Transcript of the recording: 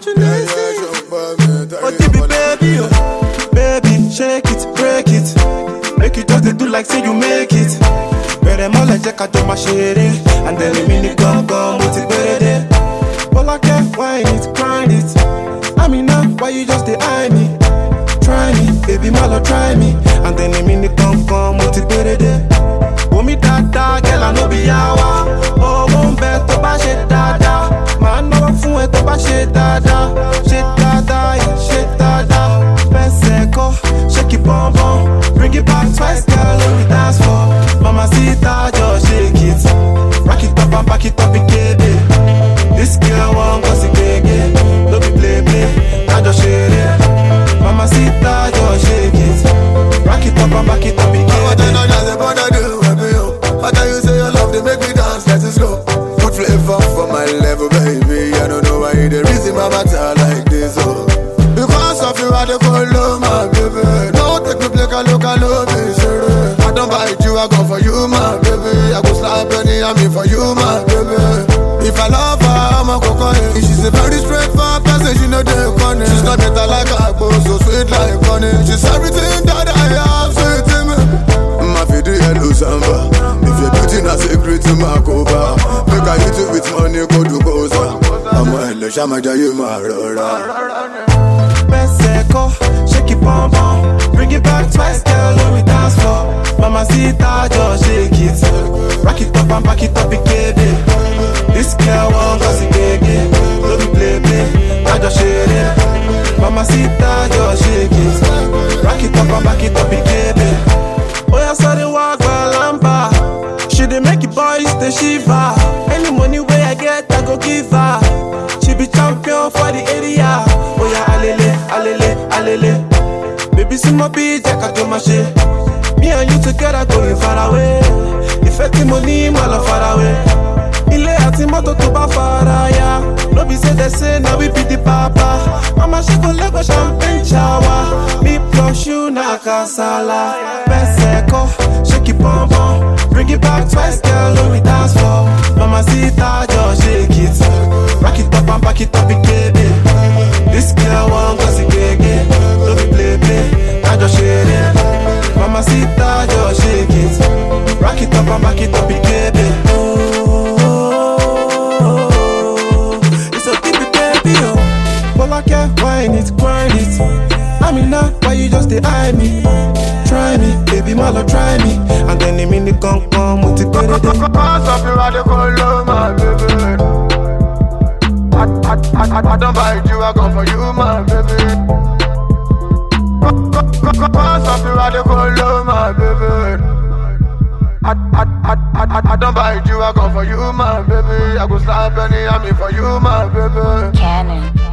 imagination. Oh, baby, baby, oh. Baby, shake it, break it. Make you just do like say you make it. Better more like Jack to my shade. And then the minute come, with it better. Well, I can't whine it, grind it. I mean, now, why you just eye me? Try me, baby, malo, try me. And then the minute come, with it better. Oh, me dada, girl, I know be yawa. Oh, won't bet to bash it, dada. Man, no fun it to bash it, dada. Shit, dada, yeah, shit, dada. Peseko, shake it, bum, bum. Bring it back twice, girl, let me dance for. Mama, see that, just shake it. Rock it up and back it up, baby. This girl won't go see again. Don't be play, I just shake it. Mama, see that, just shake it. Rock it up and back it up, baby. What you say your love, they make me dance, let it go. Put flavor for my level, baby. I don't know why the reason my matter like this, oh. Because of you, I don't follow my baby. Don't take me play, I love me, sir. I don't bite you, I go for you, my baby. I go slap any, I mean for you, my baby. If I love her, I'm a coconut. She's a very straightforward person, she know the corner. She's not better like a boss, so sweet like honey. She's everything that I have, sweet to me. My feet yellow samba. If you're beauty, not secret to my cover. Make I hit it with money, go to Goza. I'm a hell, Shama Jayu Marora. Peseko, shake it, bum, bum. Bring it back twice, girl, let me dance for. Mama, see that, just shake it. Rock it up and back it up, baby. This girl won't go see again. Don't be play, I just shake it. Mama, see that, just shake it. Rock it up and back it up, baby. Oh, yeah, sorry, walk while I'm back. She dey make you boys the shiva. Any money where I get, I go give her. She be champion for the area. Oh yeah, alele, alele, alele. Baby, see my bitch, I can do my shit. Me and you together going far away. If I think money, my love far away. Ile ati moto to ba faraya. No be say they say now we be the papa. Mama she go lego champagne shower. Me plus you na kasala. Peseko, shake it bum bum. Bring it back twice, girl, let me dance for. Mama see that, just shake it. Rock it up and back it up, baby. This girl won't go see again. Don't be play, I just shake it. Mama see that, just shake it. Rock it up and back it up, baby. It's a baby, baby, oh. Well, I can't whine it, grind it. I mean, now, why you just eye me? Try me, baby, malo, try me. And then the minute come with it, better than. Because of you, I don't follow my baby. I don't bite you, I go for you, my baby. Because of you, I don't follow my baby. I don't bite you, I go for you, my baby. I go slap any, I mean for you, my baby. Cannon.